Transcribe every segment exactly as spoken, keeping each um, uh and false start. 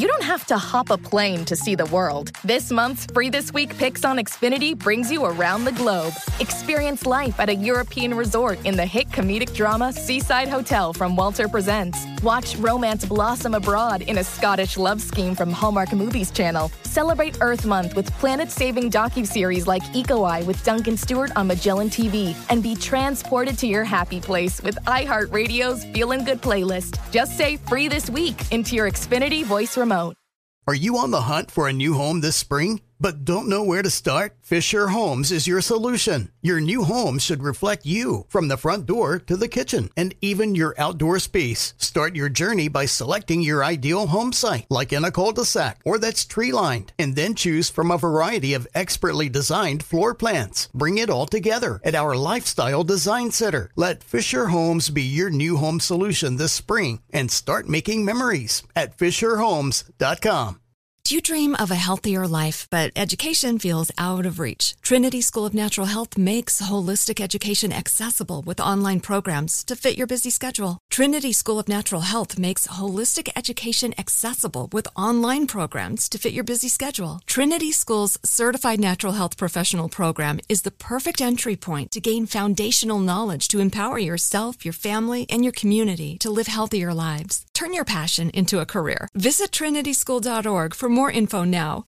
you don't have to hop a plane to see the world. This month's Free This Week Picks on Xfinity brings you around the globe. Experience life at a European resort in the hit comedic drama Seaside Hotel from Walter Presents. Watch romance blossom abroad in a Scottish love scheme from Hallmark Movies Channel. Celebrate Earth Month with planet-saving docuseries like Eco Eye with Duncan Stewart on Magellan T V. And be transported to your happy place with iHeartRadio's Feelin' Good playlist. Just say Free This Week into your Xfinity voice remote. Are you on the hunt for a new home this spring, but don't know where to start? Fisher Homes is your solution. Your new home should reflect you, from the front door to the kitchen, and even your outdoor space. Start your journey by selecting your ideal home site, like in a cul-de-sac or that's tree-lined, and then choose from a variety of expertly designed floor plans. Bring it all together at our Lifestyle Design Center. Let Fisher Homes be your new home solution this spring and start making memories at fisher homes dot com. Do you dream of a healthier life, but education feels out of reach? Trinity School of Natural Health makes holistic education accessible with online programs to fit your busy schedule. Trinity School of Natural Health makes holistic education accessible with online programs to fit your busy schedule. Trinity School's Certified Natural Health Professional Program is the perfect entry point to gain foundational knowledge to empower yourself, your family, and your community to live healthier lives. Turn your passion into a career. Visit trinity school dot org for more info now.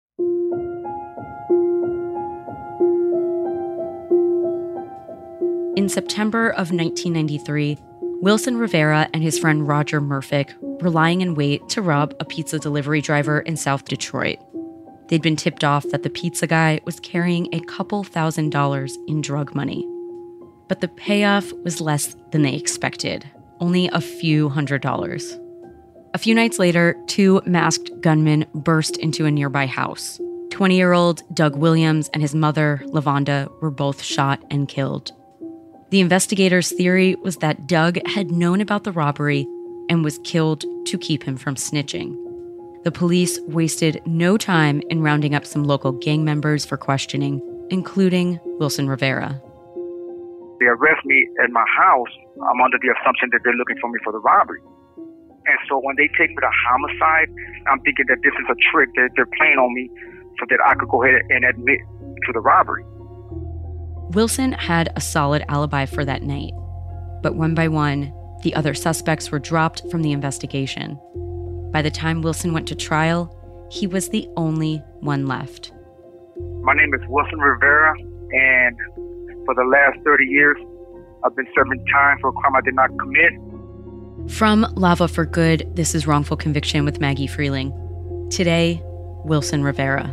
In September of nineteen ninety-three, Wilson Rivera and his friend Roger Murphick were lying in wait to rob a pizza delivery driver in South Detroit. They'd been tipped off that the pizza guy was carrying a couple thousand dollars in drug money. But the payoff was less than they expected, only a few hundred dollars. A few nights later, two masked gunmen burst into a nearby house. twenty-year-old Doug Williams and his mother, Lavonda, were both shot and killed. The investigators' theory was that Doug had known about the robbery and was killed to keep him from snitching. The police wasted no time in rounding up some local gang members for questioning, including Wilson Rivera. They arrest me at my house. I'm under the assumption that they're looking for me for the robbery. And so when they take me to homicide, I'm thinking that this is a trick that they're playing on me so that I could go ahead and admit to the robbery. Wilson had a solid alibi for that night. But one by one, the other suspects were dropped from the investigation. By the time Wilson went to trial, he was the only one left. My name is Wilson Rivera, and for the last thirty years, I've been serving time for a crime I did not commit. From Lava for Good, this is Wrongful Conviction with Maggie Freeling. Today, Wilson Rivera.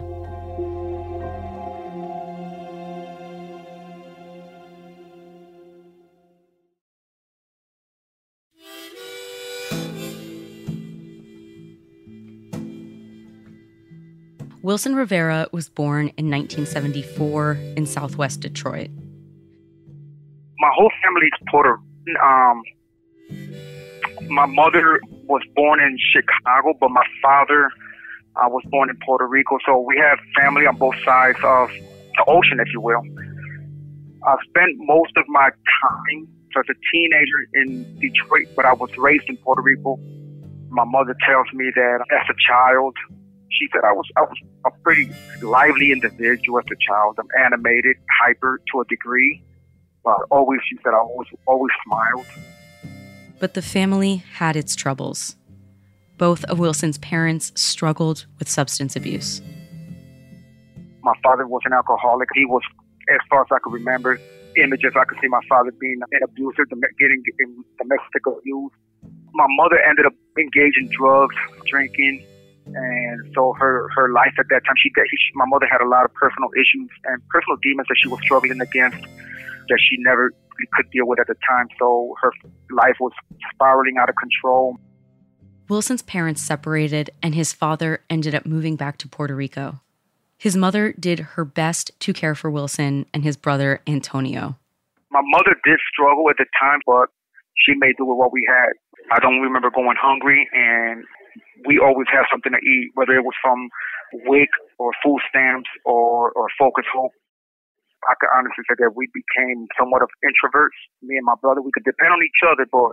Wilson Rivera was born in nineteen seventy-four in southwest Detroit. My whole family is Puerto um My mother was born in Chicago, but my father uh, was born in Puerto Rico. So we have family on both sides of the ocean, if you will. I spent most of my time as a teenager in Detroit, but I was raised in Puerto Rico. My mother tells me that as a child, she said I was I was a pretty lively individual as a child. I'm animated, hyper to a degree. But always, she said I always always smiled. But the family had its troubles. Both of Wilson's parents struggled with substance abuse. My father was an alcoholic. He was, as far as I could remember, images I could see my father being an abuser, getting domestic abuse. My mother ended up engaging in drugs, drinking, and so her, her life at that time, she, she my mother had a lot of personal issues and personal demons that she was struggling against that she never could deal with at the time. So her life was spiraling out of control. Wilson's parents separated, and his father ended up moving back to Puerto Rico. His mother did her best to care for Wilson and his brother, Antonio. My mother did struggle at the time, but she made do with what we had. I don't remember going hungry, and we always had something to eat, whether it was from W I C or food stamps or, or Focus Hope. I could honestly say that we became somewhat of introverts. Me and my brother, we could depend on each other, but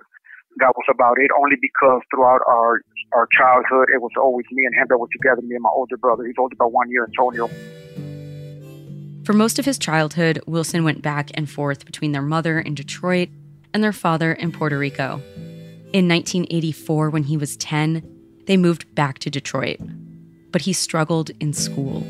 that was about it, only because throughout our our childhood, it was always me and him that were together, me and my older brother. He's older by one year, Antonio. For most of his childhood, Wilson went back and forth between their mother in Detroit and their father in Puerto Rico. In nineteen eighty-four, when he was ten, they moved back to Detroit. But he struggled in school.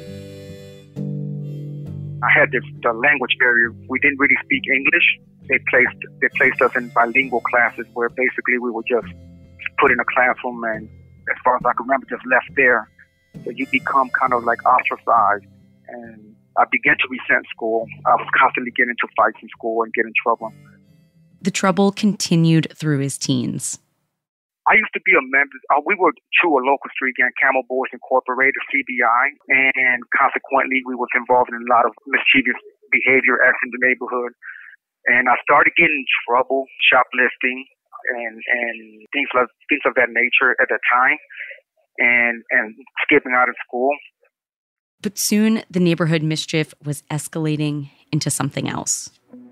I had this, the language barrier. We didn't really speak English. They placed they placed us in bilingual classes where basically we were just put in a classroom and, as far as I can remember, just left there. So you become kind of like ostracized. And I began to resent school. I was constantly getting into fights in school and getting in trouble. The trouble continued through his teens. I used to be a member. Uh, we were to a local street gang, Camel Boys Incorporated, C B I, and consequently, we was involved in a lot of mischievous behavior acts in the neighborhood. And I started getting in trouble, shoplifting, and and things like things of that nature at that time, and and skipping out of school. But soon, the neighborhood mischief was escalating into something else.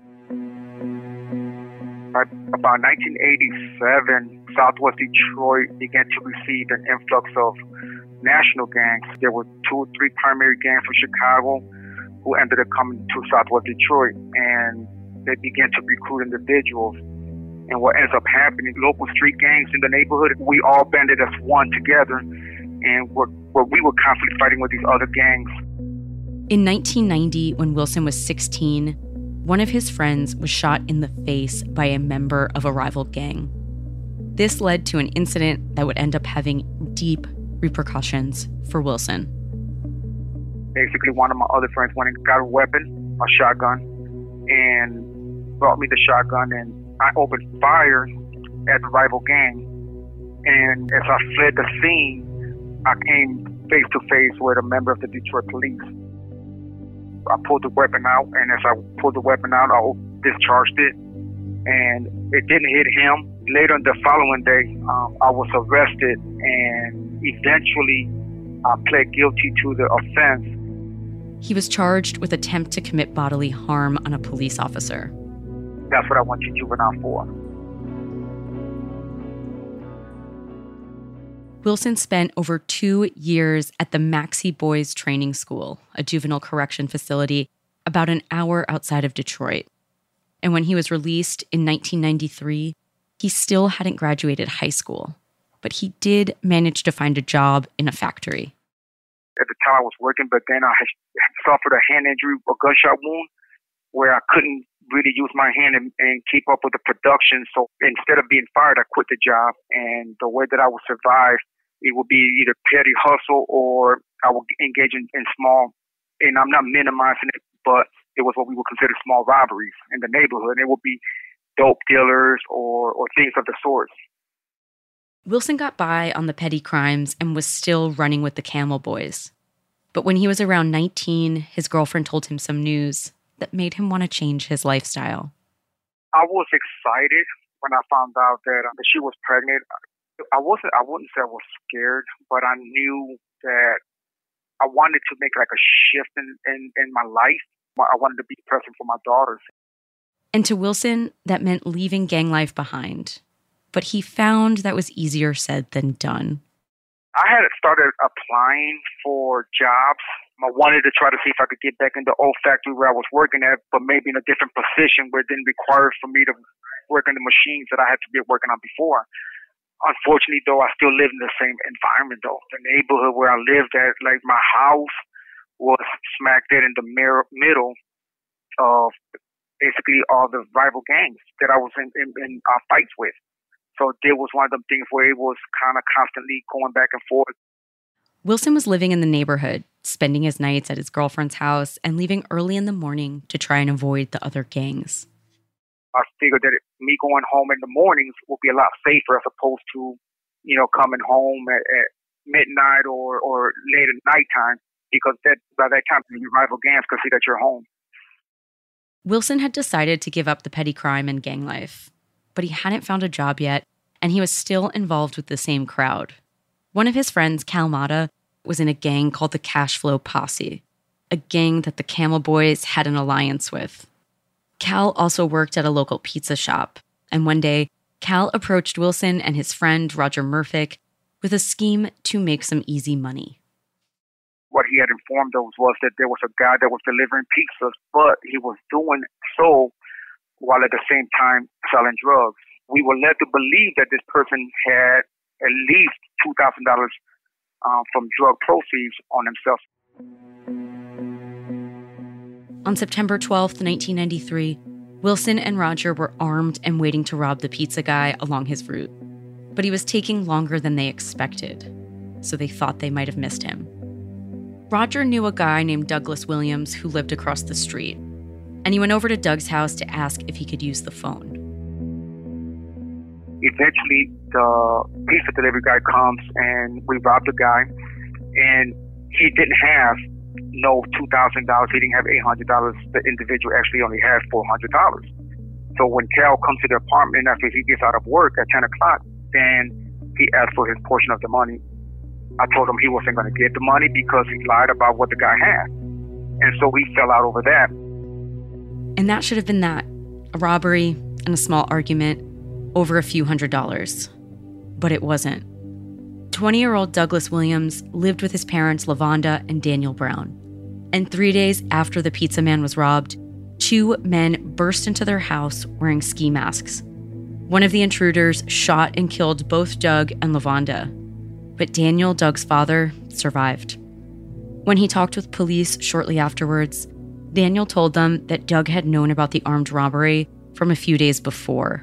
By about nineteen eighty-seven, Southwest Detroit began to receive an influx of national gangs. There were two or three primary gangs from Chicago who ended up coming to Southwest Detroit, and they began to recruit individuals. And what ends up happening, local street gangs in the neighborhood, we all banded as one together, and we're, we're, we were constantly fighting with these other gangs. In nineteen ninety, when Wilson was sixteen, one of his friends was shot in the face by a member of a rival gang. This led to an incident that would end up having deep repercussions for Wilson. Basically, one of my other friends went and got a weapon, a shotgun, and brought me the shotgun, and I opened fire at the rival gang. And as I fled the scene, I came face to face with a member of the Detroit police. I pulled the weapon out, and as I pulled the weapon out, I discharged it, and it didn't hit him. Later the following day, um, I was arrested, and eventually I pled guilty to the offense. He was charged with attempt to commit bodily harm on a police officer. That's what I went to juvenile for. Wilson spent over two years at the Maxie Boys Training School, a juvenile correction facility about an hour outside of Detroit. And when he was released in nineteen ninety-three, he still hadn't graduated high school, but he did manage to find a job in a factory. At the time I was working, but then I had suffered a hand injury, a gunshot wound, where I couldn't really use my hand and, and keep up with the production. So instead of being fired, I quit the job. And the way that I would survive, it would be either petty hustle or I would engage in, in small, and I'm not minimizing it, but it was what we would consider small robberies in the neighborhood. It would be dope dealers or, or things of the sort. Wilson got by on the petty crimes and was still running with the Camel Boys. But when he was around nineteen, his girlfriend told him some news that made him want to change his lifestyle. I was excited when I found out that, um, that she was pregnant. I wasn't, I wouldn't say I was scared, but I knew that I wanted to make like a shift in, in, in my life. I wanted to be present for my daughters. And to Wilson, that meant leaving gang life behind. But he found that was easier said than done. I had started applying for jobs. I wanted to try to see if I could get back in the old factory where I was working at, but maybe in a different position where it didn't require for me to work on the machines that I had to be working on before. Unfortunately, though, I still live in the same environment, though. The neighborhood where I lived at, like my house, was smack dead in the middle of basically all the rival gangs that I was in, in, in uh, fights with. So there was one of them things where it was kind of constantly going back and forth. Wilson was living in the neighborhood, spending his nights at his girlfriend's house and leaving early in the morning to try and avoid the other gangs. I figured that me going home in the mornings would be a lot safer as opposed to, you know, coming home at, at midnight or, or late at nighttime, because that by that time the rival gangs could see that you're home. Wilson had decided to give up the petty crime and gang life, but he hadn't found a job yet, and he was still involved with the same crowd. One of his friends, Cal Mata, was in a gang called the Cash Flow Posse, a gang that the Camel Boys had an alliance with. Cal also worked at a local pizza shop, and one day, Cal approached Wilson and his friend, Roger Murphick, with a scheme to make some easy money. What he had informed us was that there was a guy that was delivering pizzas, but he was doing so while at the same time selling drugs. We were led to believe that this person had at least two thousand dollars uh, from drug proceeds on himself. On September twelfth, nineteen ninety-three, Wilson and Roger were armed and waiting to rob the pizza guy along his route. But he was taking longer than they expected, so they thought they might have missed him. Roger knew a guy named Douglas Williams who lived across the street, and he went over to Doug's house to ask if he could use the phone. Eventually, the pizza delivery guy comes, and we robbed the guy, and he didn't have no two thousand dollars. He didn't have eight hundred dollars. The individual actually only had four hundred dollars. So when Cal comes to the apartment after he gets out of work at ten o'clock, then he asked for his portion of the money. I told him he wasn't going to get the money because he lied about what the guy had. And so we fell out over that. And that should have been that. A robbery and a small argument over a few hundred dollars. But it wasn't. twenty-year-old Douglas Williams lived with his parents, Lavonda and Daniel Brown. And three days after the pizza man was robbed, two men burst into their house wearing ski masks. One of the intruders shot and killed both Doug and Lavonda. But Daniel, Doug's father, survived. When he talked with police shortly afterwards, Daniel told them that Doug had known about the armed robbery from a few days before.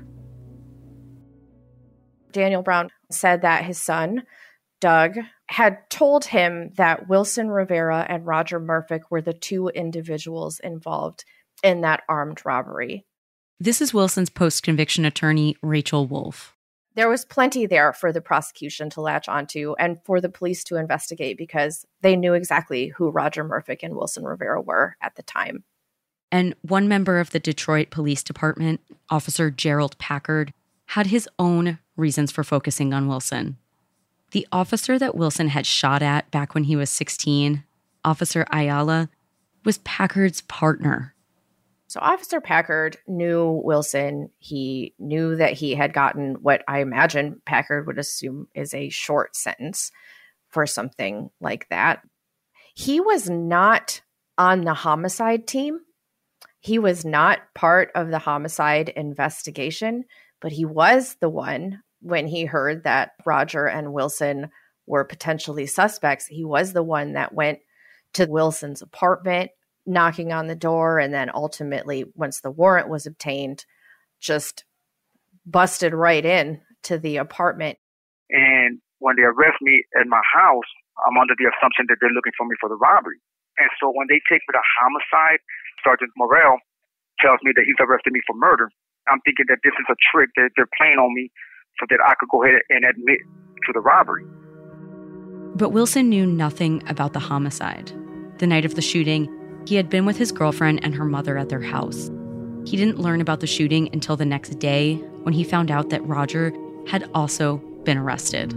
Daniel Brown said that his son, Doug, had told him that Wilson Rivera and Roger Murphick were the two individuals involved in that armed robbery. This is Wilson's post-conviction attorney, Rachel Wolf. There was plenty there for the prosecution to latch onto and for the police to investigate because they knew exactly who Roger Murphick and Wilson Rivera were at the time. And one member of the Detroit Police Department, Officer Gerald Packard, had his own reasons for focusing on Wilson. The officer that Wilson had shot at back when he was sixteen, Officer Ayala, was Packard's partner. So Officer Packard knew Wilson. He knew that he had gotten what I imagine Packard would assume is a short sentence for something like that. He was not on the homicide team. He was not part of the homicide investigation, but he was the one when he heard that Roger and Wilson were potentially suspects. He was the one that went to Wilson's apartment, knocking on the door, and then ultimately, once the warrant was obtained, just busted right in to the apartment. And when they arrest me at my house, I'm under the assumption that they're looking for me for the robbery. And so when they take me to homicide, Sergeant Morrell tells me that he's arrested me for murder. I'm thinking that this is a trick that they're playing on me so that I could go ahead and admit to the robbery. But Wilson knew nothing about the homicide. The night of the shooting, he had been with his girlfriend and her mother at their house. He didn't learn about the shooting until the next day when he found out that Roger had also been arrested.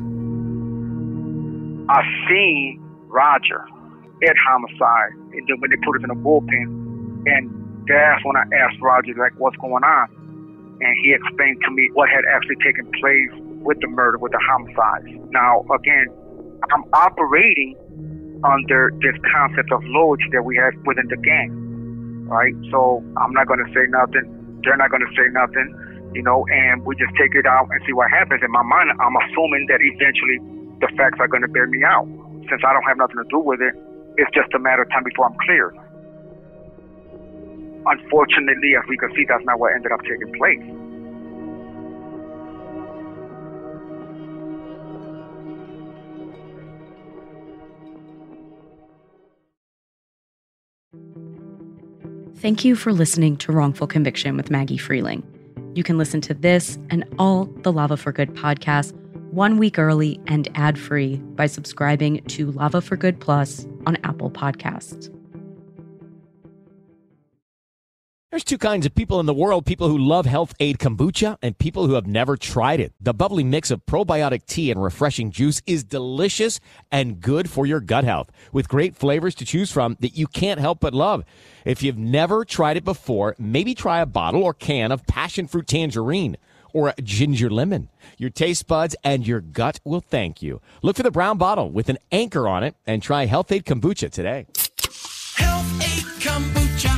I seen Roger at homicide, and then when they put us in a bullpen, and that's when I asked Roger, like, what's going on? And he explained to me what had actually taken place with the murder, with the homicide. Now, again, I'm operating under this concept of loyalty that we have within the gang, right? So I'm not going to say nothing. They're not going to say nothing, you know, and we just take it out and see what happens. In my mind, I'm assuming that eventually the facts are going to bear me out. Since I don't have nothing to do with it, it's just a matter of time before I'm cleared. Unfortunately, as we can see, that's not what ended up taking place. Thank you for listening to Wrongful Conviction with Maggie Freeling. You can listen to this and all the Lava for Good podcasts one week early and ad-free by subscribing to Lava for Good Plus on Apple Podcasts. There's two kinds of people in the world, people who love Health Aid Kombucha and people who have never tried it. The bubbly mix of probiotic tea and refreshing juice is delicious and good for your gut health, with great flavors to choose from that you can't help but love. If you've never tried it before, maybe try a bottle or can of passion fruit tangerine, or ginger lemon. Your taste buds and your gut will thank you. Look for the brown bottle with an anchor on it and try Health-Ade Kombucha today. Health-Ade Kombucha.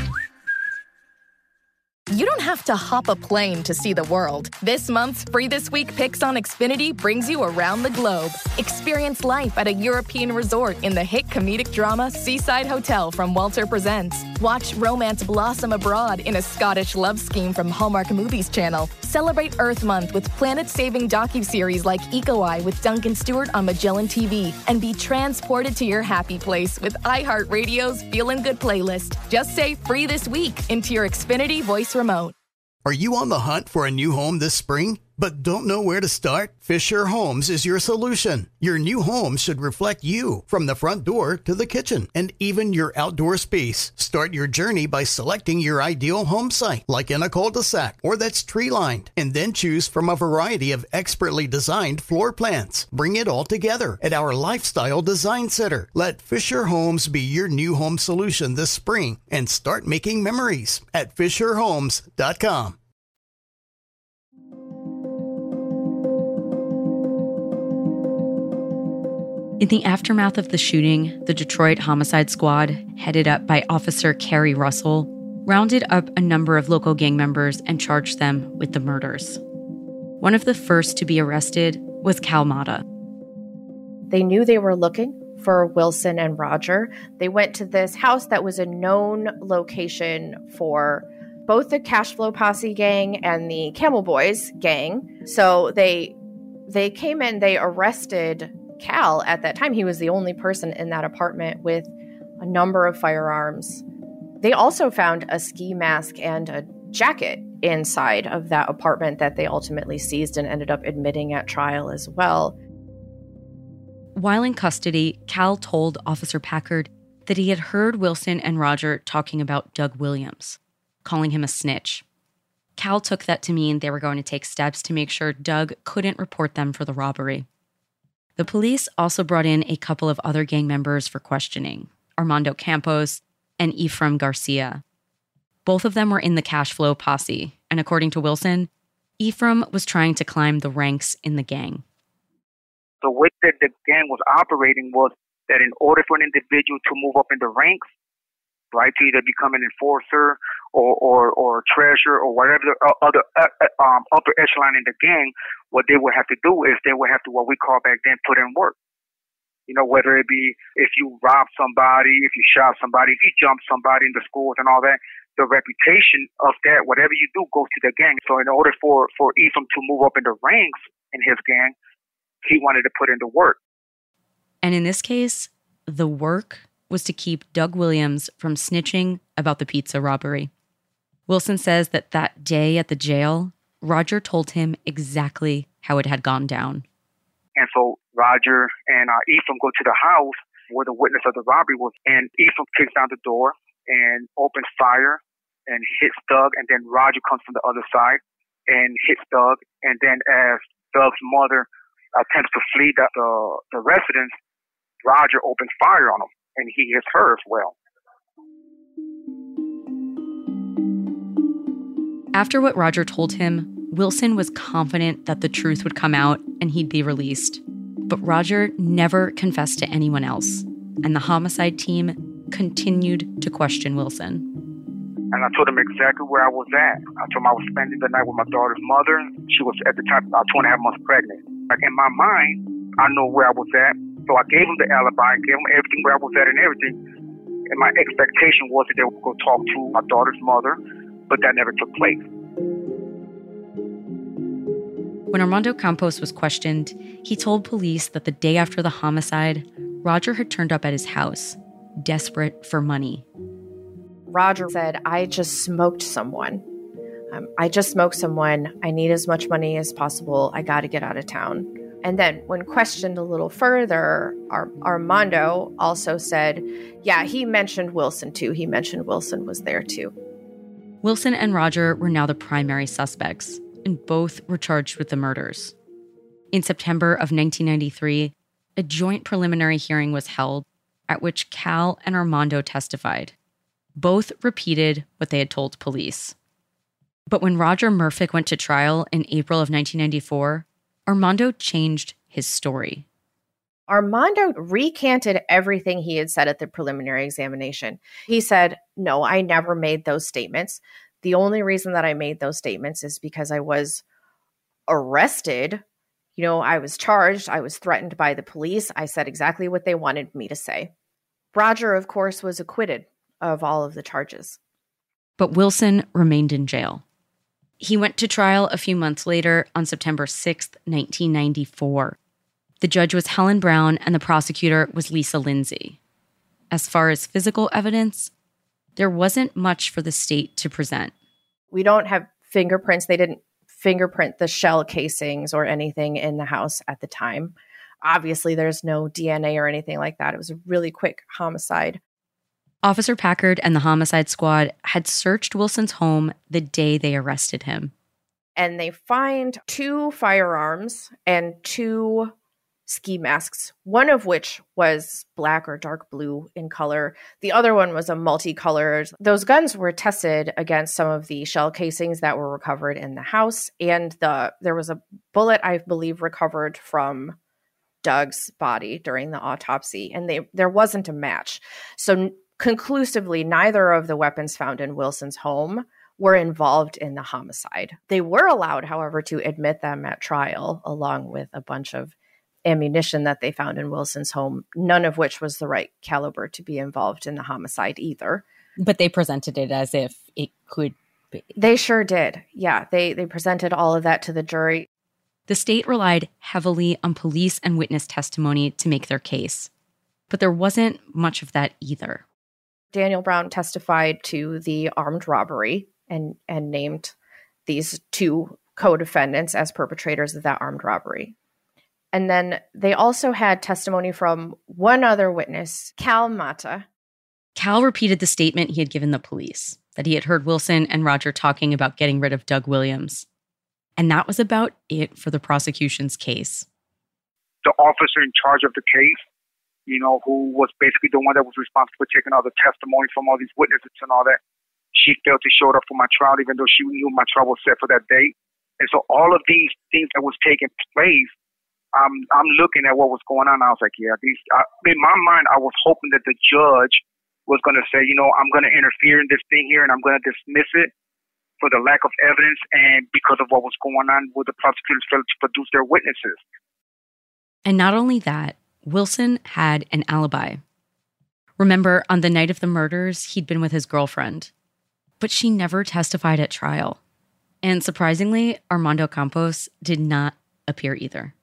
You don't have to hop a plane to see the world. This month's Free This Week Picks on Xfinity brings you around the globe. Experience life at a European resort in the hit comedic drama Seaside Hotel from Walter Presents. Watch romance blossom abroad in a Scottish love scheme from Hallmark Movies Channel. Celebrate Earth Month with planet-saving docuseries like Eco Eye with Duncan Stewart on Magellan T V. And be transported to your happy place with iHeartRadio's Feelin' Good playlist. Just say Free This Week into your Xfinity voice remote. Are you on the hunt for a new home this spring, but don't know where to start? Fisher Homes is your solution. Your new home should reflect you, from the front door to the kitchen, and even your outdoor space. Start your journey by selecting your ideal home site, like in a cul-de-sac or that's tree-lined, and then choose from a variety of expertly designed floor plans. Bring it all together at our Lifestyle Design Center. Let Fisher Homes be your new home solution this spring and start making memories at fisher homes dot com. In the aftermath of the shooting, the Detroit Homicide Squad, headed up by Officer Kerry Russell, rounded up a number of local gang members and charged them with the murders. One of the first to be arrested was Cal Mata. They knew they were looking for Wilson and Roger. They went to this house that was a known location for both the Cash Flow Posse gang and the Camel Boys gang. So they they came in, they arrested Cal. At that time, he was the only person in that apartment with a number of firearms. They also found a ski mask and a jacket inside of that apartment that they ultimately seized and ended up admitting at trial as well. While in custody, Cal told Officer Packard that he had heard Wilson and Roger talking about Doug Williams, calling him a snitch. Cal took that to mean they were going to take steps to make sure Doug couldn't report them for the robbery. The police also brought in a couple of other gang members for questioning, Armando Campos and Ephraim Garcia. Both of them were in the Cash Flow Posse, and according to Wilson, Ephraim was trying to climb the ranks in the gang. The way that the gang was operating was that in order for an individual to move up in the ranks, right, to either become an enforcer or or, or treasurer or whatever the other uh, um, upper echelon in the gang, what they would have to do is they would have to, what we call back then, put in work. You know, whether it be if you rob somebody, if you shot somebody, if you jump somebody in the schools and all that, the reputation of that, whatever you do, goes to the gang. So in order for, for Ephraim to move up in the ranks in his gang, he wanted to put in the work. And in this case, the work was to keep Doug Williams from snitching about the pizza robbery. Wilson says that that day at the jail, Roger told him exactly how it had gone down. And so Roger and uh, Ephraim go to the house where the witness of the robbery was, and Ephraim kicks down the door and opens fire and hits Doug, and then Roger comes from the other side and hits Doug, and then as Doug's mother attempts to flee the, the, the residence, Roger opens fire on him, and he hits her as well. After what Roger told him, Wilson was confident that the truth would come out and he'd be released. But Roger never confessed to anyone else, and the homicide team continued to question Wilson. And I told him exactly where I was at. I told him I was spending the night with my daughter's mother. She was at the time about two and a half months pregnant. Like in my mind, I know where I was at. So I gave him the alibi, gave him everything where I was at and everything. And my expectation was that they would go talk to my daughter's mother, but that never took place. When Armando Campos was questioned, he told police that the day after the homicide, Roger had turned up at his house, desperate for money. Roger said, I just smoked someone. Um, I just smoked someone. I need as much money as possible. I got to get out of town. And then when questioned a little further, Ar- Armando also said, yeah, he mentioned Wilson too. He mentioned Wilson was there too. Wilson and Roger were now the primary suspects, and both were charged with the murders. In September of nineteen ninety-three, a joint preliminary hearing was held at which Cal and Armando testified. Both repeated what they had told police. But when Roger Murphick went to trial in April of nineteen ninety-four, Armando changed his story. Armando recanted everything he had said at the preliminary examination. He said, no, I never made those statements. The only reason that I made those statements is because I was arrested. You know, I was charged. I was threatened by the police. I said exactly what they wanted me to say. Roger, of course, was acquitted of all of the charges. But Wilson remained in jail. He went to trial a few months later on September sixth, nineteen ninety-four. The judge was Helen Brown and the prosecutor was Lisa Lindsay. As far as physical evidence, there wasn't much for the state to present. We don't have fingerprints. They didn't fingerprint the shell casings or anything in the house at the time. Obviously, there's no D N A or anything like that. It was a really quick homicide. Officer Packard and the homicide squad had searched Wilson's home the day they arrested him. And they find two firearms and two ski masks, one of which was black or dark blue in color. The other one was a multicolored. Those guns were tested against some of the shell casings that were recovered in the house. And the there was a bullet, I believe, recovered from Doug's body during the autopsy. And they there wasn't a match. So conclusively, neither of the weapons found in Wilson's home were involved in the homicide. They were allowed, however, to admit them at trial, along with a bunch of ammunition that they found in Wilson's home, none of which was the right caliber to be involved in the homicide either. But they presented it as if it could be. They sure did. Yeah, they, they presented all of that to the jury. The state relied heavily on police and witness testimony to make their case. But there wasn't much of that either. Daniel Brown testified to the armed robbery and, and named these two co-defendants as perpetrators of that armed robbery. And then they also had testimony from one other witness, Cal Mata. Cal repeated the statement he had given the police, that he had heard Wilson and Roger talking about getting rid of Doug Williams. And that was about it for the prosecution's case. The officer in charge of the case, you know, who was basically the one that was responsible for taking all the testimony from all these witnesses and all that, she failed to show up for my trial, even though she knew my trial was set for that date. And so all of these things that was taking place, um, I'm looking at what was going on. I was like, yeah, these. I, in my mind, I was hoping that the judge was going to say, you know, I'm going to interfere in this thing here and I'm going to dismiss it for the lack of evidence and because of what was going on with the prosecutors failed to produce their witnesses. And not only that, Wilson had an alibi. Remember, on the night of the murders, he'd been with his girlfriend. But she never testified at trial. And surprisingly, Armando Campos did not appear either.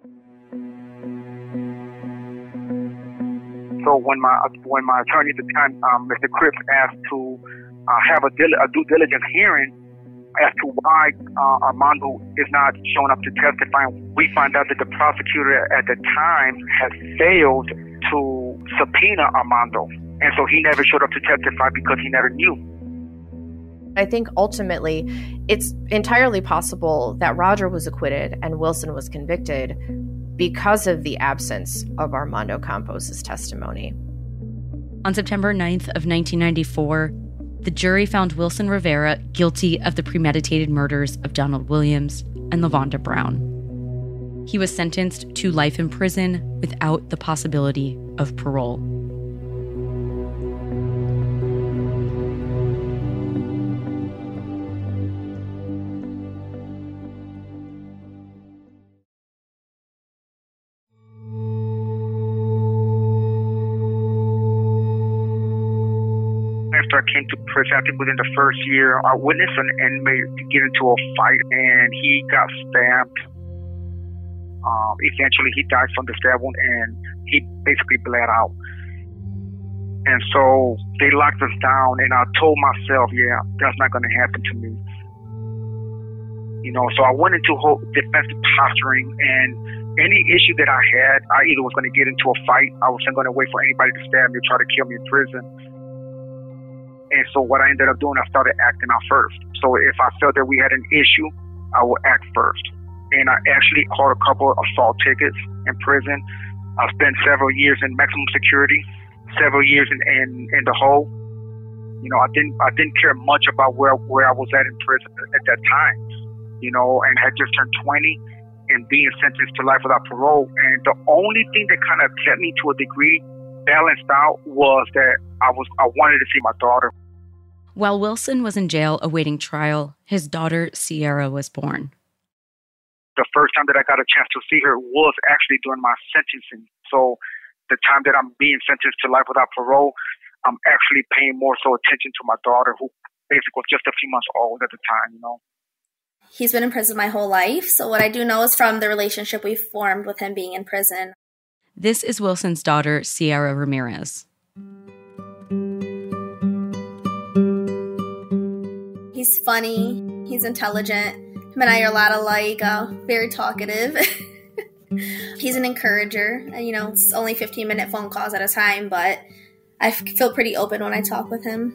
So when my when my attorney at the time, um, Mister Cripps, asked to uh, have a, dil- a due diligence hearing as to why uh, Armando is not showing up to testify, we find out that the prosecutor at the time has failed to subpoena Armando. And so he never showed up to testify because he never knew. I think ultimately it's entirely possible that Roger was acquitted and Wilson was convicted because of the absence of Armando Campos' testimony. On September ninth of nineteen ninety-four, the jury found Wilson Rivera guilty of the premeditated murders of Donald Williams and LaVonda Brown. He was sentenced to life in prison without the possibility of parole. After I came to prison, I think within the first year, I witnessed an inmate get into a fight and he got stabbed. Um, eventually, he died from the stab wound and he basically bled out. And so they locked us down and I told myself, yeah, that's not going to happen to me. You know, so I went into whole defensive posturing and any issue that I had, I either was going to get into a fight, I wasn't going to wait for anybody to stab me or try to kill me in prison. And so what I ended up doing, I started acting out first. So if I felt that we had an issue, I would act first. And I actually caught a couple of assault tickets in prison. I spent several years in maximum security, several years in, in, in the hole. You know, I didn't I didn't care much about where where I was at in prison at that time. You know, and had just turned twenty and being sentenced to life without parole. And the only thing that kind of kept me to a degree balanced out was that I was I wanted to see my daughter. While Wilson was in jail awaiting trial, his daughter Sierra was born. The first time that I got a chance to see her was actually during my sentencing. So the time that I'm being sentenced to life without parole, I'm actually paying more so attention to my daughter, who basically was just a few months old at the time, you know. He's been in prison my whole life, so what I do know is from the relationship we formed with him being in prison. This is Wilson's daughter, Sierra Ramirez. He's funny, he's intelligent. Him and I are a lot alike, uh, very talkative. He's an encourager. You know, it's only fifteen minute phone calls at a time, but I feel pretty open when I talk with him.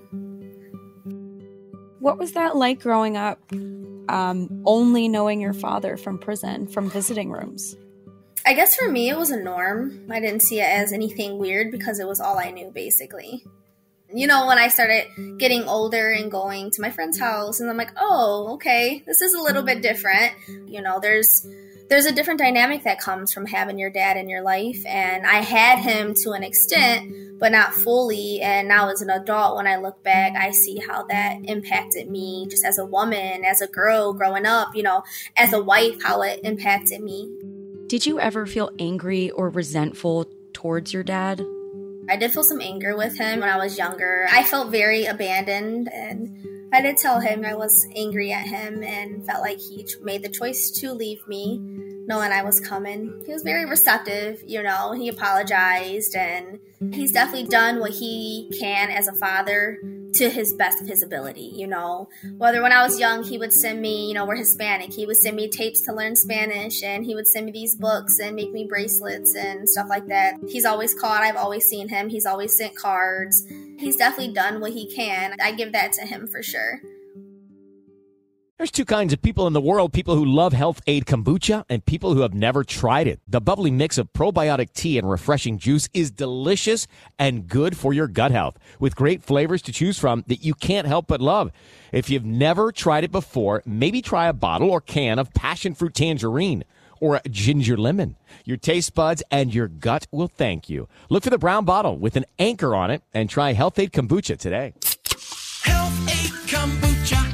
What was that like growing up, um, only knowing your father from prison, from visiting rooms? I guess for me, it was a norm. I didn't see it as anything weird because it was all I knew, basically. You know, when I started getting older and going to my friend's house, and I'm like, oh, okay, this is a little bit different. You know, there's there's a different dynamic that comes from having your dad in your life. And I had him to an extent, but not fully. And now as an adult, when I look back, I see how that impacted me just as a woman, as a girl growing up, you know, as a wife, how it impacted me. Did you ever feel angry or resentful towards your dad? I did feel some anger with him when I was younger. I felt very abandoned, and I did tell him I was angry at him and felt like he made the choice to leave me, knowing I was coming. He was very receptive, you know, he apologized, and he's definitely done what he can as a father to his best of his ability, you know. Whether when I was young, he would send me, you know, we're Hispanic, he would send me tapes to learn Spanish, and he would send me these books and make me bracelets and stuff like that. He's always called, I've always seen him, he's always sent cards. He's definitely done what he can. I give that to him for sure. There's two kinds of people in the world, people who love Health Aid Kombucha and people who have never tried it. The bubbly mix of probiotic tea and refreshing juice is delicious and good for your gut health, with great flavors to choose from that you can't help but love. If you've never tried it before, maybe try a bottle or can of passion fruit tangerine or ginger lemon. Your taste buds and your gut will thank you. Look for the brown bottle with an anchor on it and try Health Aid Kombucha today. Health Aid Kombucha.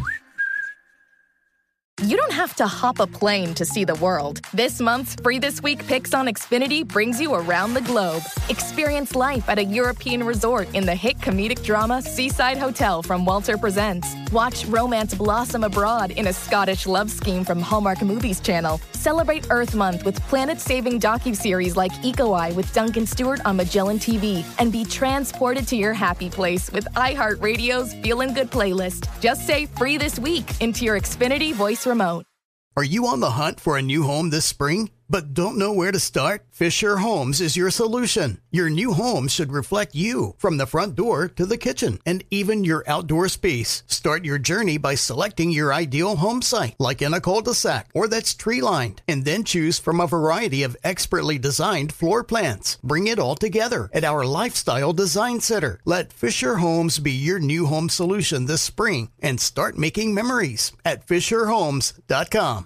You don't have to hop a plane to see the world. This month's Free This Week Picks on Xfinity brings you around the globe. Experience life at a European resort in the hit comedic drama Seaside Hotel from Walter Presents. Watch romance blossom abroad in a Scottish love scheme from Hallmark Movies Channel. Celebrate Earth Month with planet-saving docuseries like Eco Eye with Duncan Stewart on Magellan T V. And be transported to your happy place with iHeartRadio's Feelin' Good playlist. Just say Free This Week into your Xfinity voice remote. Are you on the hunt for a new home this spring, but don't know where to start? Fisher Homes is your solution. Your new home should reflect you, from the front door to the kitchen, and even your outdoor space. Start your journey by selecting your ideal home site, like in a cul-de-sac or that's tree-lined, and then choose from a variety of expertly designed floor plans. Bring it all together at our Lifestyle Design Center. Let Fisher Homes be your new home solution this spring and start making memories at fisher homes dot com.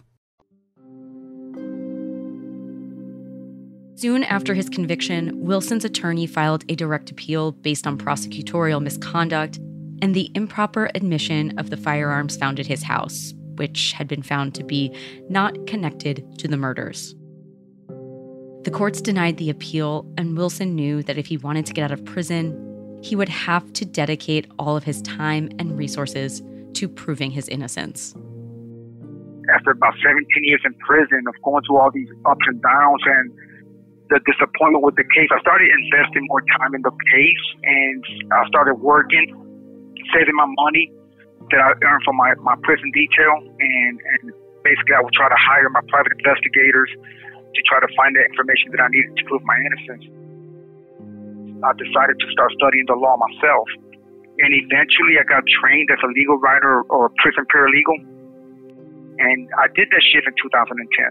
Soon after his conviction, Wilson's attorney filed a direct appeal based on prosecutorial misconduct and the improper admission of the firearms found at his house, which had been found to be not connected to the murders. The courts denied the appeal, and Wilson knew that if he wanted to get out of prison, he would have to dedicate all of his time and resources to proving his innocence. After about seventeen years in prison, of going through all these ups and downs and the disappointment with the case, I started investing more time in the case, and I started working, saving my money that I earned from my, my prison detail, and, and basically I would try to hire my private investigators to try to find the information that I needed to prove my innocence. I decided to start studying the law myself, and eventually I got trained as a legal writer or prison paralegal, and I did that shift in two thousand ten.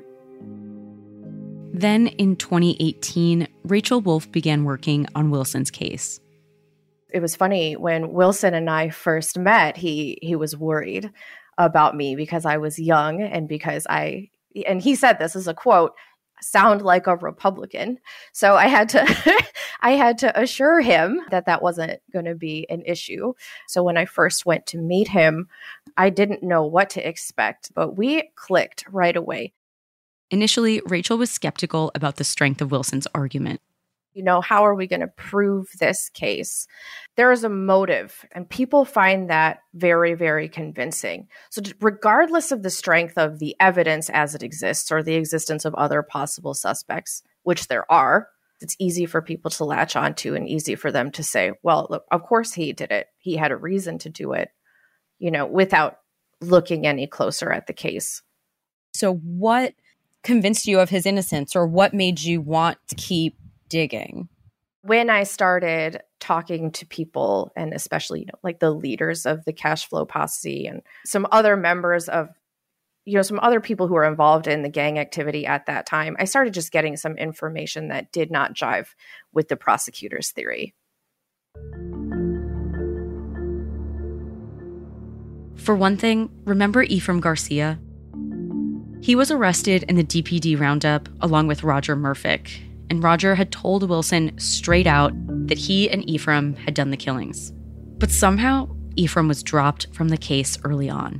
Then in twenty eighteen, Rachel Wolf began working on Wilson's case. It was funny when Wilson and I first met, he he was worried about me because I was young and because I, and he said this is a quote, sound like a Republican. So I had to, I had to assure him that that wasn't going to be an issue. So when I first went to meet him, I didn't know what to expect, but we clicked right away. Initially, Rachel was skeptical about the strength of Wilson's argument. You know, how are we going to prove this case? There is a motive, and people find that very, very convincing. So regardless of the strength of the evidence as it exists or the existence of other possible suspects, which there are, it's easy for people to latch onto and easy for them to say, well, look, of course he did it. He had a reason to do it, you know, without looking any closer at the case. So what convinced you of his innocence, or what made you want to keep digging? When I started talking to people, and especially, you know, like the leaders of the cash flow posse and some other members of, you know, some other people who were involved in the gang activity at that time, I started just getting some information that did not jive with the prosecutor's theory. For one thing, remember Ephraim Garcia? He was arrested in the D P D roundup along with Roger Murphick, and Roger had told Wilson straight out that he and Ephraim had done the killings. But somehow, Ephraim was dropped from the case early on.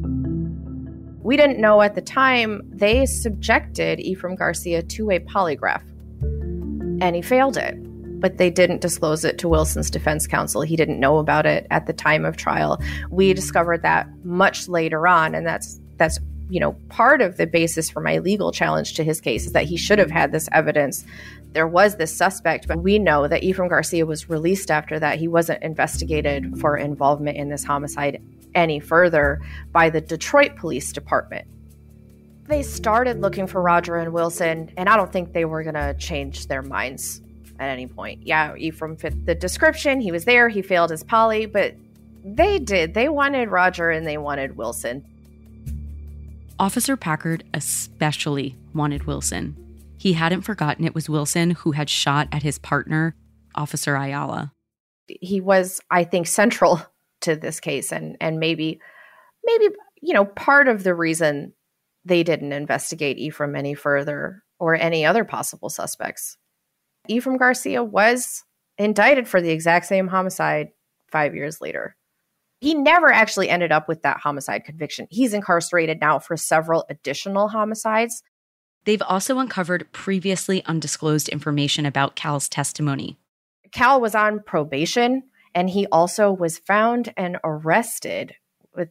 We didn't know at the time they subjected Ephraim Garcia to a polygraph, and he failed it. But they didn't disclose it to Wilson's defense counsel. He didn't know about it at the time of trial. We discovered that much later on, and that's that's you know, part of the basis for my legal challenge to his case is that he should have had this evidence. There was this suspect, but we know that Ephraim Garcia was released after that. He wasn't investigated for involvement in this homicide any further by the Detroit Police Department. They started looking for Roger and Wilson, and I don't think they were going to change their minds at any point. Yeah, Ephraim fit the description. He was there. He failed his poly, but they did. They wanted Roger and they wanted Wilson. Officer Packard especially wanted Wilson. He hadn't forgotten it was Wilson who had shot at his partner, Officer Ayala. He was, I think, central to this case, and and maybe, maybe you know, part of the reason they didn't investigate Ephraim any further or any other possible suspects. Ephraim Garcia was indicted for the exact same homicide five years later. He never actually ended up with that homicide conviction. He's incarcerated now for several additional homicides. They've also uncovered previously undisclosed information about Cal's testimony. Cal was on probation, and he also was found and arrested with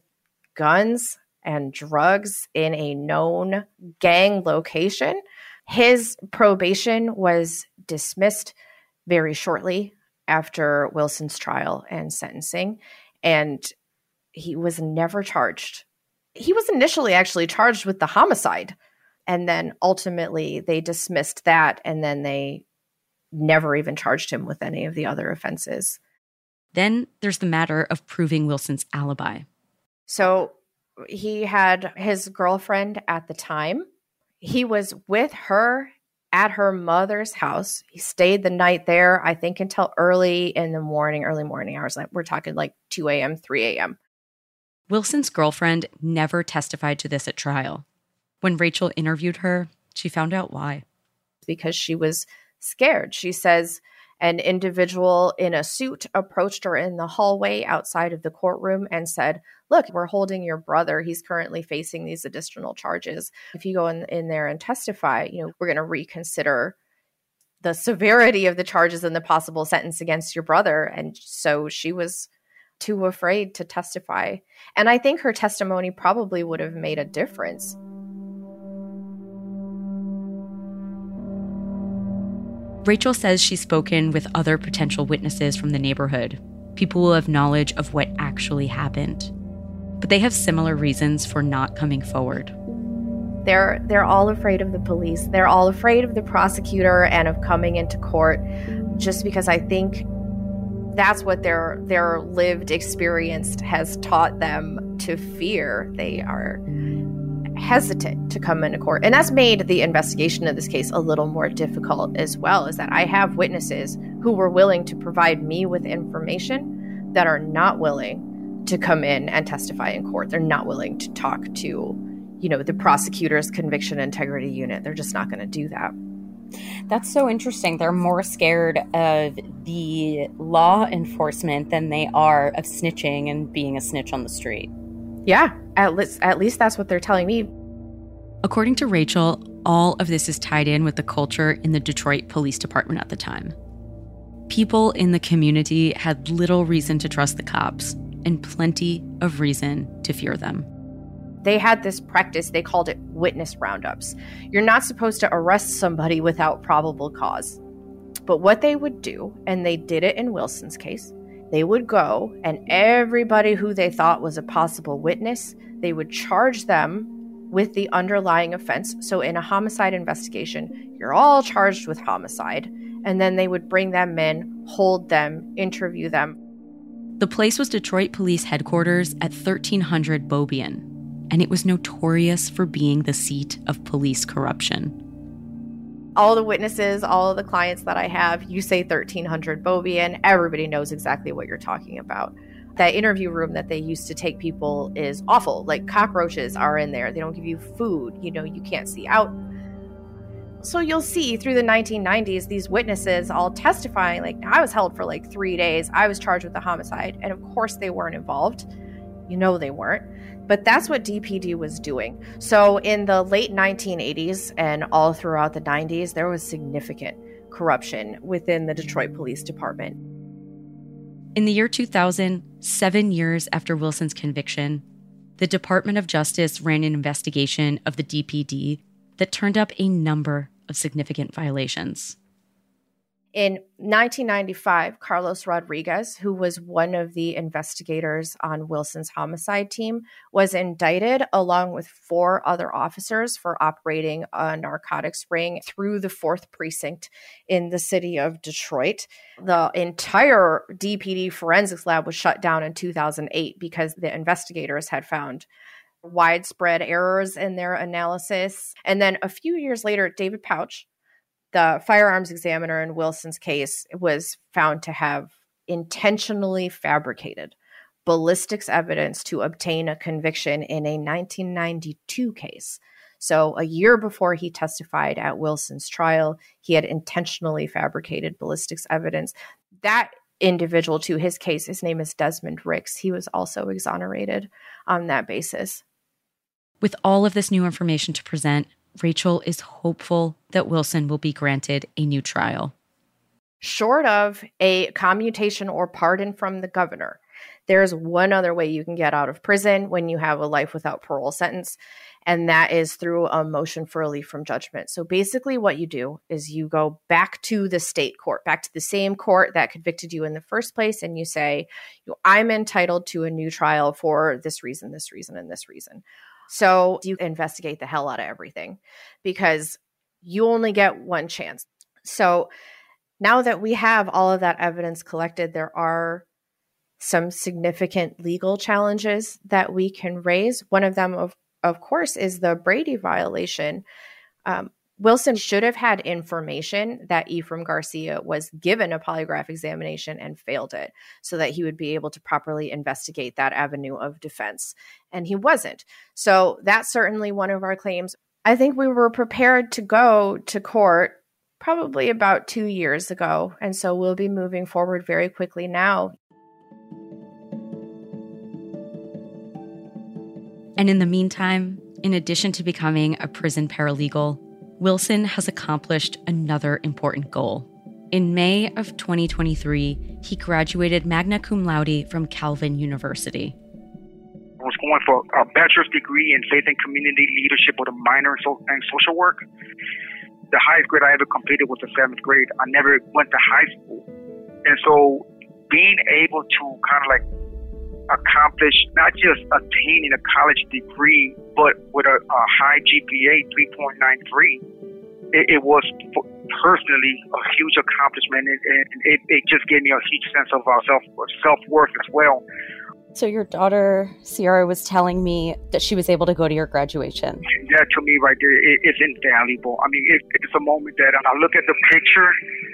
guns and drugs in a known gang location. His probation was dismissed very shortly after Wilson's trial and sentencing, and he was never charged. He was initially actually charged with the homicide, and then ultimately they dismissed that, and then they never even charged him with any of the other offenses. Then there's the matter of proving Wilson's alibi. So he had his girlfriend at the time. He was with her at her mother's house. He stayed the night there, I think, until early in the morning, early morning hours. Like we're talking like two a.m., three a.m. Wilson's girlfriend never testified to this at trial. When Rachel interviewed her, she found out why. Because she was scared. She says an individual in a suit approached her in the hallway outside of the courtroom and said, look, we're holding your brother. He's currently facing these additional charges. If you go in, in there and testify, you know, we're going to reconsider the severity of the charges and the possible sentence against your brother. And so she was too afraid to testify. And I think her testimony probably would have made a difference. Rachel says she's spoken with other potential witnesses from the neighborhood, people who have knowledge of what actually happened. But they have similar reasons for not coming forward. They're they're all afraid of the police. They're all afraid of the prosecutor and of coming into court, just because I think that's what their their lived experience has taught them to fear. They are hesitant to come into court. And that's made the investigation of this case a little more difficult as well, is that I have witnesses who were willing to provide me with information that are not willing to come in and testify in court. They're not willing to talk to, you know, the prosecutor's conviction integrity unit. They're just not going to do that. That's so interesting. They're more scared of the law enforcement than they are of snitching and being a snitch on the street. Yeah, at least, at least that's what they're telling me. According to Rachel, all of this is tied in with the culture in the Detroit Police Department at the time. People in the community had little reason to trust the cops and plenty of reason to fear them. They had this practice, they called it witness roundups. You're not supposed to arrest somebody without probable cause. But what they would do, and they did it in Wilson's case, they would go and everybody who they thought was a possible witness, they would charge them with the underlying offense. So in a homicide investigation, you're all charged with homicide. And then they would bring them in, hold them, interview them. The place was Detroit Police Headquarters at thirteen hundred Beaubien, and it was notorious for being the seat of police corruption. All the witnesses, all of the clients that I have, you say thirteen hundred Beaubien, everybody knows exactly what you're talking about. That interview room that they used to take people is awful. Like cockroaches are in there. They don't give you food. You know, you can't see out. So you'll see through the nineteen nineties, these witnesses all testifying, like, I was held for like three days. I was charged with a homicide. And of course they weren't involved. You know they weren't. But that's what D P D was doing. So in the late nineteen eighties and all throughout the nineties, there was significant corruption within the Detroit Police Department. In the year two thousand, seven years after Wilson's conviction, the Department of Justice ran an investigation of the D P D that turned up a number of significant violations. In nineteen ninety-five, Carlos Rodriguez, who was one of the investigators on Wilson's homicide team, was indicted along with four other officers for operating a narcotics ring through the fourth precinct in the city of Detroit. The entire D P D forensics lab was shut down in two thousand eight because the investigators had found widespread errors in their analysis. And then a few years later, David Pouch, the firearms examiner in Wilson's case, was found to have intentionally fabricated ballistics evidence to obtain a conviction in a nineteen ninety-two case. So a year before he testified at Wilson's trial, he had intentionally fabricated ballistics evidence. That individual, to his case, his name is Desmond Ricks. He was also exonerated on that basis. With all of this new information to present, Rachel is hopeful that Wilson will be granted a new trial. Short of a commutation or pardon from the governor, there's one other way you can get out of prison when you have a life without parole sentence, and that is through a motion for relief from judgment. So basically what you do is you go back to the state court, back to the same court that convicted you in the first place, and you say, I'm entitled to a new trial for this reason, this reason, and this reason. So you investigate the hell out of everything because you only get one chance. So now that we have all of that evidence collected, there are some significant legal challenges that we can raise. One of them, of, of course, is the Brady violation. Um, Wilson should have had information that Ephraim Garcia was given a polygraph examination and failed it so that he would be able to properly investigate that avenue of defense. And he wasn't. So that's certainly one of our claims. I think we were prepared to go to court probably about two years ago. And so we'll be moving forward very quickly now. And in the meantime, in addition to becoming a prison paralegal, Wilson has accomplished another important goal. In May of twenty twenty-three, he graduated magna cum laude from Calvin University. I was going for a bachelor's degree in faith and community leadership with a minor in, so- in social work. The highest grade I ever completed was the seventh grade. I never went to high school. And so being able to kind of like accomplish not just attaining a college degree, but with a, a high G P A, three point nine three, it, it was personally a huge accomplishment, and it, it, it just gave me a huge sense of uh, self self-worth as well. So your daughter, Ciara, was telling me that she was able to go to your graduation. That to me right there, it, it's invaluable. I mean, it, it's a moment that I look at the picture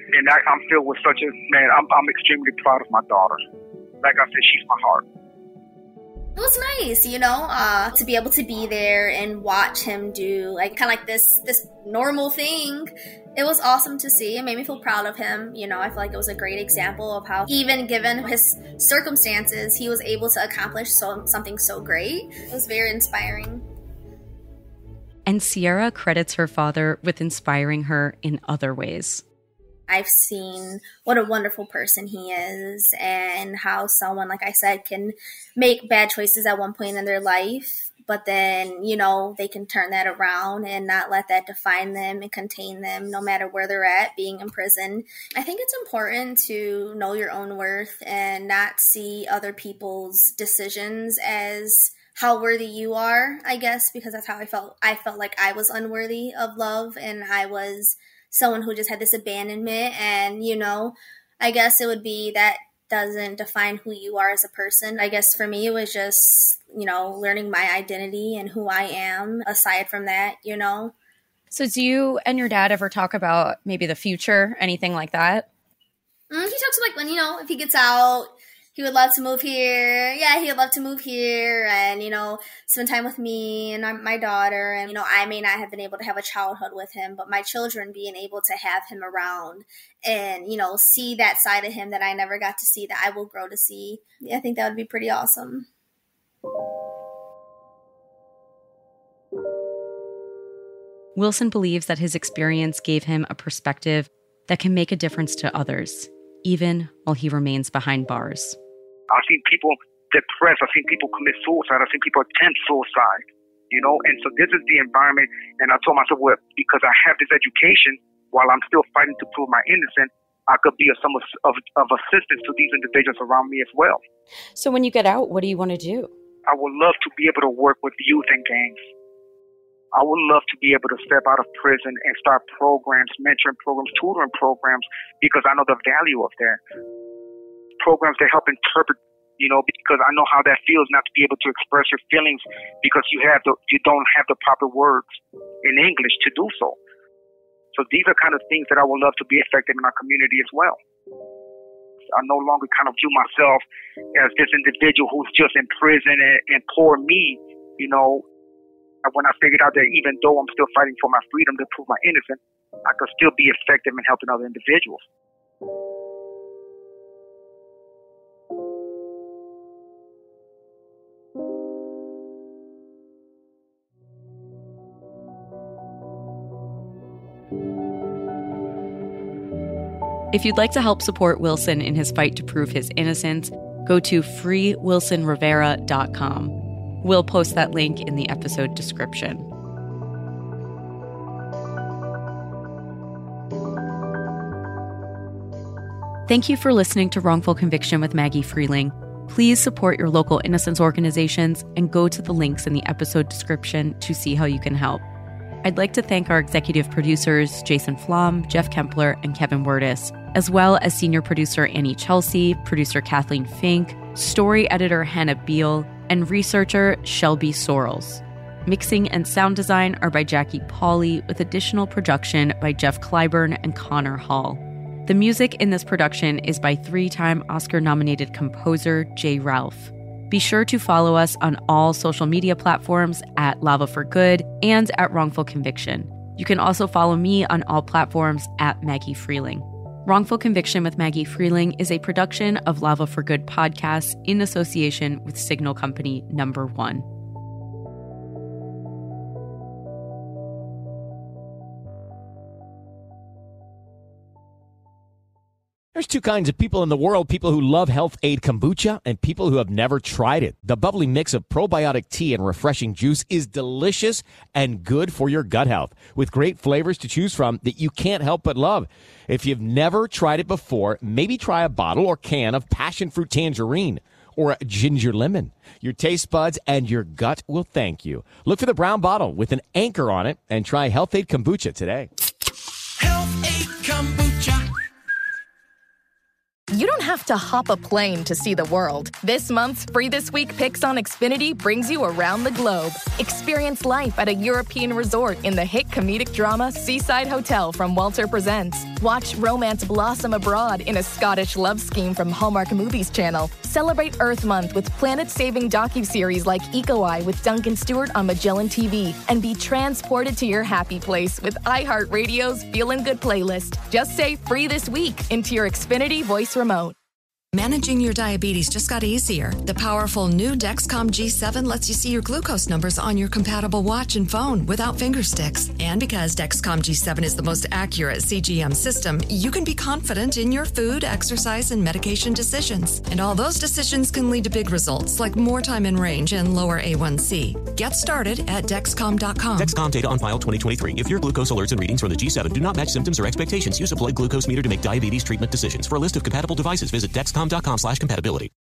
And I, I'm filled with such a, man, I'm, I'm extremely proud of my daughter. Like I said, she's my heart. It was nice, you know, uh, to be able to be there and watch him do like kind of like this this normal thing. It was awesome to see. It made me feel proud of him. You know, I feel like it was a great example of how, even given his circumstances, he was able to accomplish so, something so great. It was very inspiring. And Sierra credits her father with inspiring her in other ways. I've seen what a wonderful person he is and how someone, like I said, can make bad choices at one point in their life, but then, you know, they can turn that around and not let that define them and contain them no matter where they're at, being in prison. I think it's important to know your own worth and not see other people's decisions as how worthy you are, I guess, because that's how I felt. I felt like I was unworthy of love and I was someone who just had this abandonment, and, you know, I guess it would be that doesn't define who you are as a person. I guess for me, it was just, you know, learning my identity and who I am aside from that, you know. So do you and your dad ever talk about maybe the future, anything like that? Mm, he talks about, like, when, you know, if he gets out, he would love to move here. Yeah, he would love to move here and, you know, spend time with me and my daughter. And, you know, I may not have been able to have a childhood with him, but my children being able to have him around and, you know, see that side of him that I never got to see, that I will grow to see. Yeah, I think that would be pretty awesome. Wilson believes that his experience gave him a perspective that can make a difference to others, even while he remains behind bars. I've seen people depressed. I've seen people commit suicide. I've seen people attempt suicide, you know. And so this is the environment. And I told myself, well, because I have this education, while I'm still fighting to prove my innocence, I could be of some of, of, of assistance to these individuals around me as well. So when you get out, what do you want to do? I would love to be able to work with youth and gangs. I would love to be able to step out of prison and start programs, mentoring programs, tutoring programs, because I know the value of that. Programs that help interpret, you know, because I know how that feels not to be able to express your feelings because you have the, you don't have the proper words in English to do so. So these are kind of things that I would love to be effective in our community as well. I no longer kind of view myself as this individual who's just in prison and, and poor me, you know. When I figured out that even though I'm still fighting for my freedom to prove my innocence, I could still be effective in helping other individuals. If you'd like to help support Wilson in his fight to prove his innocence, go to free wilson rivera dot com. We'll post that link in the episode description. Thank you for listening to Wrongful Conviction with Maggie Freleng. Please support your local innocence organizations and go to the links in the episode description to see how you can help. I'd like to thank our executive producers, Jason Flom, Jeff Kempler, and Kevin Wirtis, as well as senior producer Annie Chelsea, producer Kathleen Fink, story editor Hannah Beal, and researcher Shelby Sorrells. Mixing and sound design are by Jackie Pauley, with additional production by Jeff Clyburn and Connor Hall. The music in this production is by three-time Oscar-nominated composer Jay Ralph. Be sure to follow us on all social media platforms at Lava for Good and at Wrongful Conviction. You can also follow me on all platforms at Maggie Freleng. Wrongful Conviction with Maggie Freleng is a production of Lava for Good podcasts in association with Signal Company Number One. There's two kinds of people in the world, people who love Health Aid Kombucha and people who have never tried it. The bubbly mix of probiotic tea and refreshing juice is delicious and good for your gut health, with great flavors to choose from that you can't help but love. If you've never tried it before, maybe try a bottle or can of passion fruit tangerine or a ginger lemon. Your taste buds and your gut will thank you. Look for the brown bottle with an anchor on it and try Health Aid Kombucha today. Health Aid Kombucha. You don't have to hop a plane to see the world. This month's Free This Week Picks on Xfinity brings you around the globe. Experience life at a European resort in the hit comedic drama Seaside Hotel from Walter Presents. Watch romance blossom abroad in a Scottish love scheme from Hallmark Movies Channel. Celebrate Earth Month with planet-saving docuseries like Eco Eye with Duncan Stewart on Magellan T V. And be transported to your happy place with iHeartRadio's Feelin' Good playlist. Just say free this week into your Xfinity voice remote. Managing your diabetes just got easier. The powerful new Dexcom G seven lets you see your glucose numbers on your compatible watch and phone without finger sticks. And because Dexcom G seven is the most accurate C G M system, you can be confident in your food, exercise, and medication decisions. And all those decisions can lead to big results, like more time in range and lower A one C. Get started at Dexcom dot com. Dexcom data on file twenty twenty-three. If your glucose alerts and readings from the G seven do not match symptoms or expectations, use a blood glucose meter to make diabetes treatment decisions. For a list of compatible devices, visit Dexcom. dot com slash compatibility.